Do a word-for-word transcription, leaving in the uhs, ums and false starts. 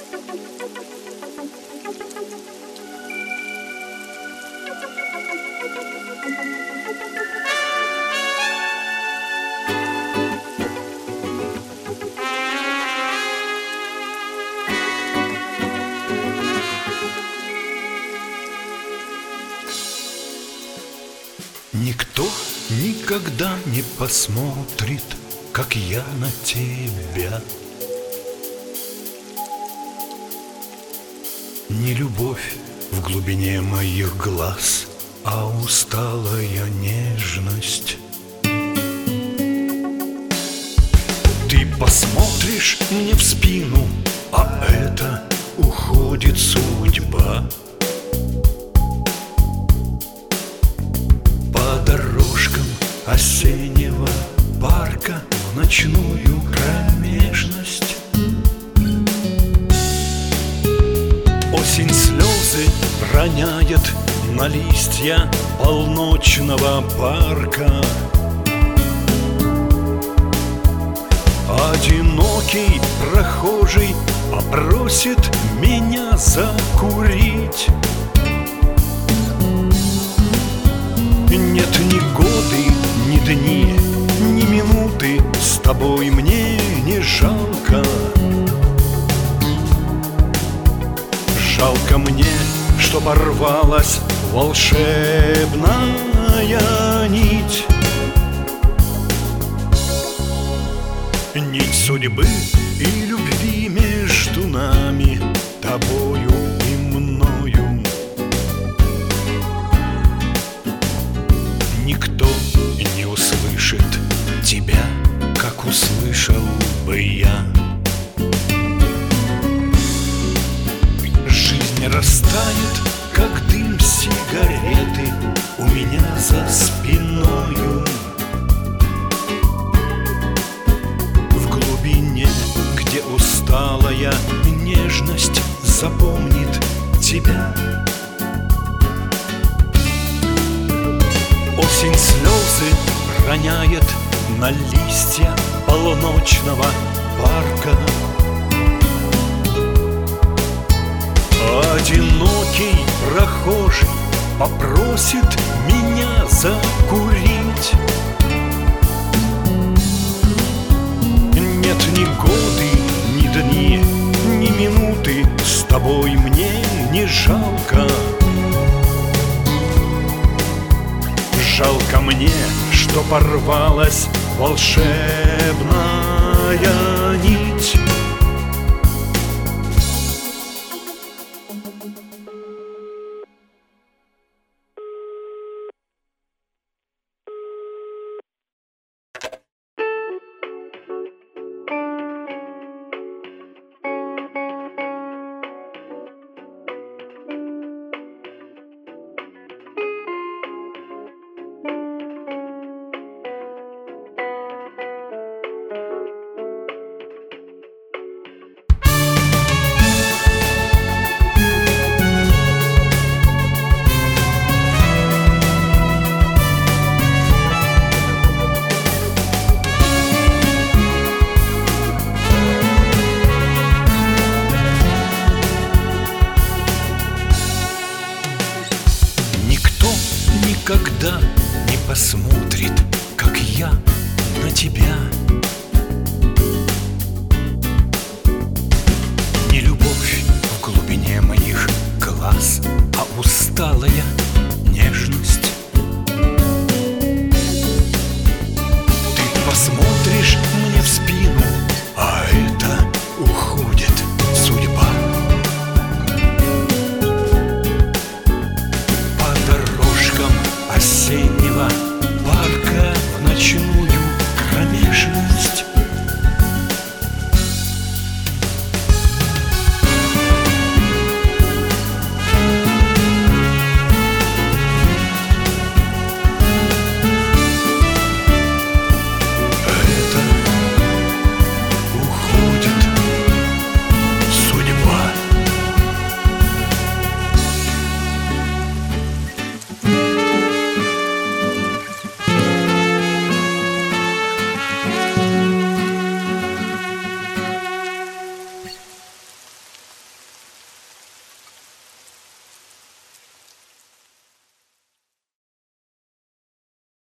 Никто никогда не посмотрит, как я на тебя. Не любовь в глубине моих глаз, а усталая нежность. Ты посмотришь мне в спину, а это уходит судьба. По дорожкам осеннего парка в ночную промежность. Осень слезы роняет на листья полночного парка. Одинокий прохожий попросит меня закурить. Нет ни годы, ни дни, ни минуты с тобой мне не жалко. Жалко мне, что порвалась волшебная нить. Нить судьбы и любви между нами, тобою и мною. Никто не услышит тебя, как услышал бы я. Жизнь растает, как дым сигареты у меня за спиною. В глубине, где усталая нежность запомнит тебя. Осень слезы роняет на листья полуночного парка. Одинокий прохожий попросит меня закурить. Нет ни годы, ни дни, ни минуты с тобой мне не жалко. Жалко мне, что порвалась волшебная